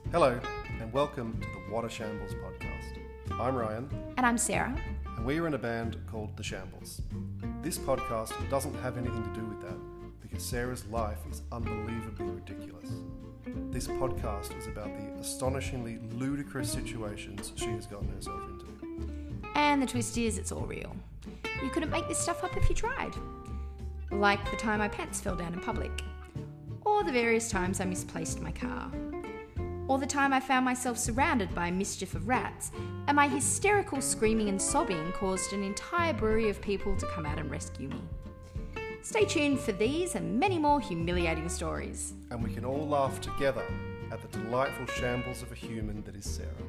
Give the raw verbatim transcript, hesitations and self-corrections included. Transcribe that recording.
Hello, and welcome to the What a Shambles podcast. I'm Ryan. And I'm Sarah. And we are in a band called The Shambles. This podcast doesn't have anything to do with that because Sarah's life is unbelievably ridiculous. This podcast is about the astonishingly ludicrous situations she has gotten herself into. And the twist is, it's all real. You couldn't make this stuff up if you tried. Like the time my pants fell down in public. Or the various times I misplaced my car. Or the time I found myself surrounded by a mischief of rats, and my hysterical screaming and sobbing caused an entire brewery of people to come out and rescue me. Stay tuned for these and many more humiliating stories. And we can all laugh together at the delightful shambles of a human that is Sarah.